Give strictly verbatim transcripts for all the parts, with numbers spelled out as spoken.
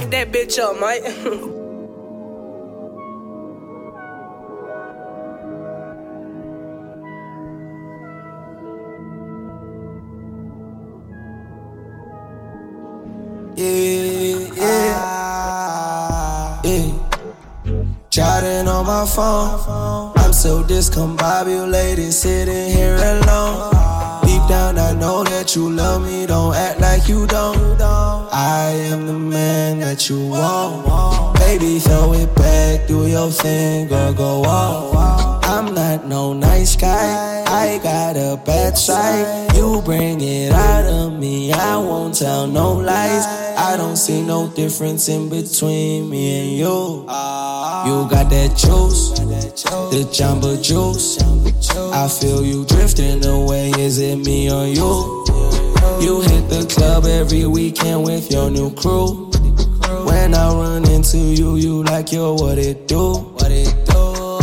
back that bitch up, mate. Yeah, yeah, yeah. Chatting on my phone, I'm so discombobulated, sitting here alone. Deep down I know that you love me, don't act like you don't. I am the man that you want. Baby, throw it back, do your thing, girl, go off. I'm not no nice guy, I got a bad side. You bring it out of me, I won't tell no lies. I don't see no difference in between me and you. You got that juice, the Jamba juice. I feel you drifting away, is it me or you? You hit the club every weekend with your new crew. When I run into you, you like, yo, what it do? What it do?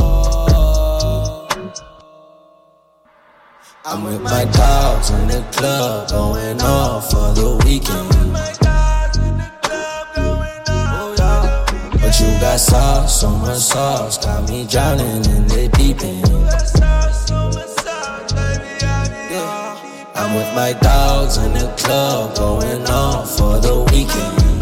I'm with my dogs in the club, going off for the weekend. But you got sauce, so much sauce, got me drowning in the deep end. Yeah. I'm with my dogs in the club, going off for the weekend.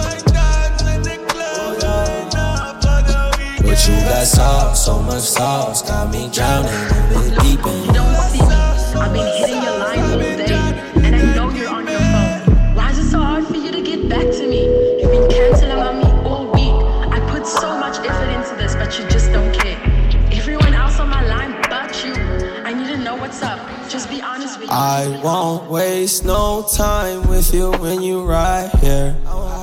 But you got sauce, so much sauce, got me drowning in the deep end. You don't see me, I've been hitting your line all day, and I know you're on your phone. Why is it so hard for you to get back to me? You've been canceling on me all week. I put so much effort into this, but you just don't care. Everyone else on my line but you. I need to know what's up, just be honest with me. I won't waste no time with you when you right here.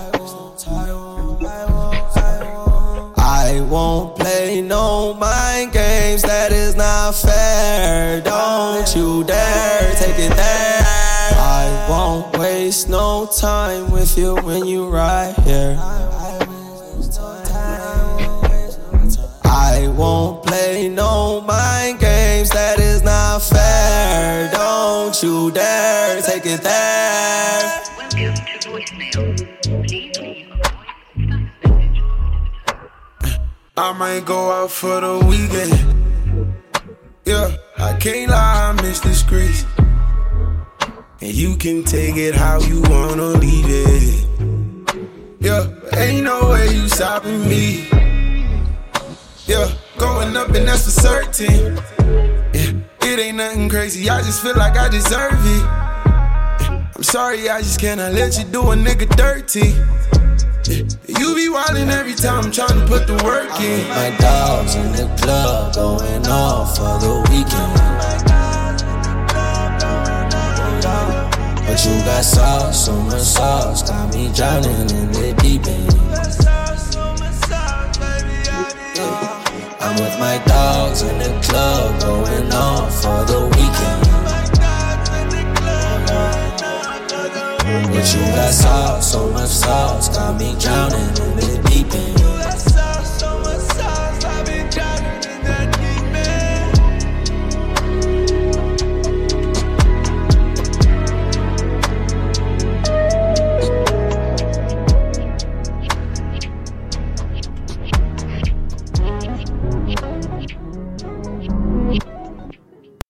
I won't play no mind games, that is not fair. Don't you dare take it there. I won't waste no time with you when you right here. I won't play no mind games, that is not fair. Don't you dare take it there. Welcome to voicemail. Please leave a I might go out for the weekend. Yeah, I can't lie, I miss the streets. And you can take it how you wanna leave it. Yeah, but ain't no way you stopping me. Yeah, going up and that's for certain. Yeah, it ain't nothing crazy, I just feel like I deserve it. Yeah, I'm sorry, I just cannot let you do a nigga dirty. Yeah, you be wildin' every time I'm tryna put the work in. My dogs in the club, going off for the weekend. But you got sauce, so much sauce, got me drowning in the deep end. Yeah. I'm with my dogs in the club, going off for the weekend. But you got sauce, so much sauce, got me drowning in the deep end.